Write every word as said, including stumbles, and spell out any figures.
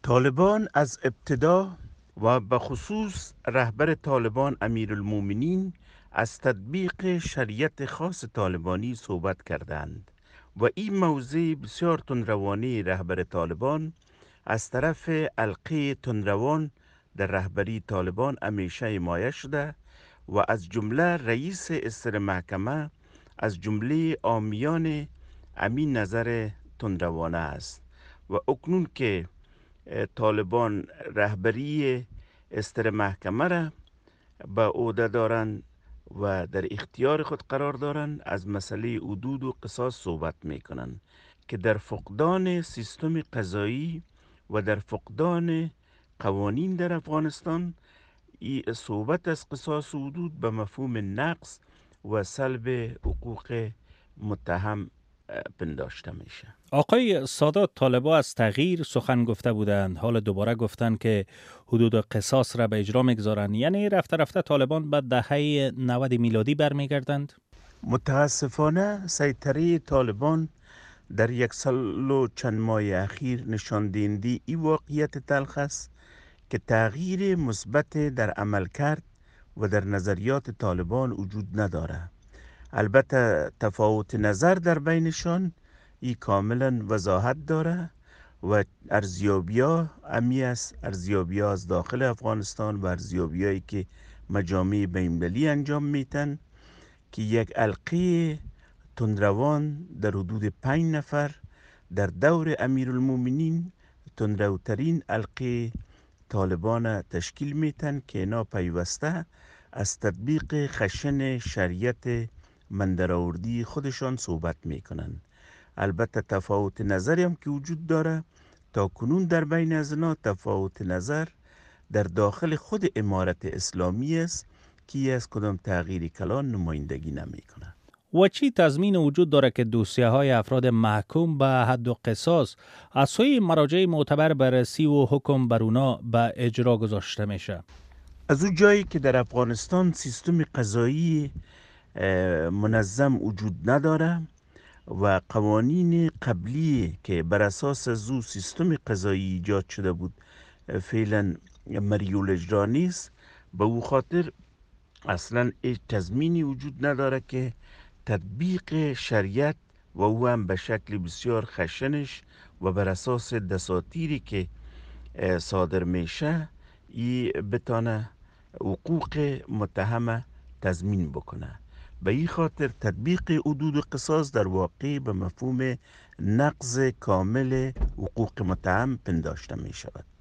طالبان از ابتدا و به خصوص رهبر طالبان امیرالمومنین از تطبیق شریعت خاص طالبانی صحبت کردند و این موضع بسیار تندروانه رهبر طالبان از طرف حلقه تندروان در رهبری طالبان همیشه حمایه شده و از جمله رئیس اصر محکمه از جمله عامیان امین نظر تندروانه است و اکنون که طالبان رهبری استر محکمه را به عهده دارند و در اختیار خود قرار دارند، از مسئله حدود و قصاص صحبت می کنند که در فقدان سیستم قضایی و در فقدان قوانین در افغانستان ای صحبت از قصاص و حدود به مفهوم نقص و سلب حقوق متهم پنداشته میشه. آقای سادات، طالبا از تغییر سخن گفته بودند، حالا دوباره گفتن که حدود قصاص را به اجرا میگذارند. یعنی رفته رفته طالبان به دهه نود میلادی برمیگردند؟ متاسفانه سیطره طالبان در یک سال و چند ماه اخیر نشان دهنده این واقعیت تلخ است که تغییر مثبت در عمل کرد و در نظریات طالبان وجود نداره. البته تفاوت نظر در بینشان ای کاملا وضاحت داره و ارزیابی‌ها امی است، ارزیابی‌ها از داخل افغانستان و ارزیابی‌هایی که مجامع بین‌المللی انجام میتن که یک حلقه تندروان در حدود پنج نفر در دور امیرالمومنین تندروترین حلقه طالبان تشکیل میتن که اینا پیوسته از تطبیق خشن شریعت مندرآوردی خودشان صحبت میکنن. البته تفاوت نظری هم که وجود داره، تا کنون در بین از اینا تفاوت نظر در داخل خود امارت اسلامی است که از کدام تغییر کلان نمایندگی نمیکنه. و چی تضمین وجود داره که دوسیه های افراد محکوم به حد و قصاص از سوی مراجع معتبر بررسی و حکم بر اونا به اجرا گذاشته میشه؟ از اون جایی که در افغانستان سیستم قضایی منظم وجود نداره و قوانین قبلی که بر اساس زو سیستم قضایی ایجاد شده بود فعلا مریول اجرا نیست، به او خاطر اصلا هیچ تضمینی وجود نداره که تطبیق شریعت و او هم به شکل بسیار خشنش و بر اساس دساتیری که صادر میشه ای بتانه حقوق متهم تضمین بکنه. به این خاطر تطبیق حدود و قصاص در واقع به مفهوم نقض کامل حقوق متهم پنداشته می شود.